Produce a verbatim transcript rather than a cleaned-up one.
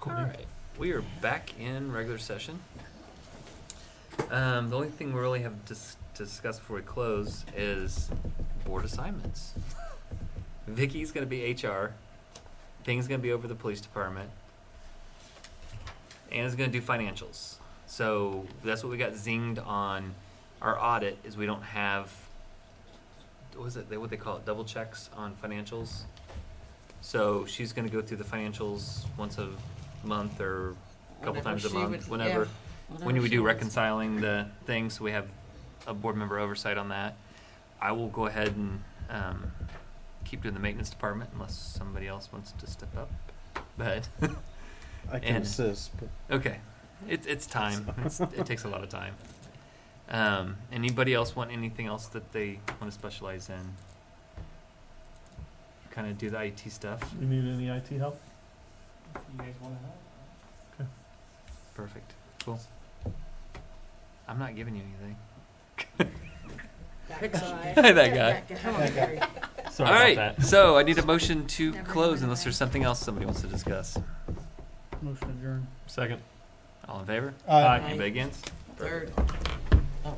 All right, we are back in regular session. Um, the only thing we really have to dis- discuss before we close is board assignments. Vicky's going to be H R. Ping's going to be over the police department. Anna's going to do financials. So that's what we got zinged on our audit is we don't have, what was it, what they call it, double checks on financials. So she's going to go through the financials once a month or a couple Whenever times a she month, would- whenever, yeah, whenever when we she do wants. reconciling the things, so we have a board member oversight on that. I will go ahead and um, keep doing the maintenance department unless somebody else wants to step up. But I can And- assist, but okay, it's it's time. It's, it takes a lot of time. Um, anybody else want anything else that they want to specialize in? Kind of do the I T stuff. You need any I T help? You guys want to help? Okay. Perfect. Cool. I'm not giving you anything. That guy. That guy. Come on, Gary. Sorry All right. about that. So I need a motion to Never close went unless away. there's something else somebody wants to discuss. Motion adjourned. Second. All in favor? uh, Aye. Anybody against? Third.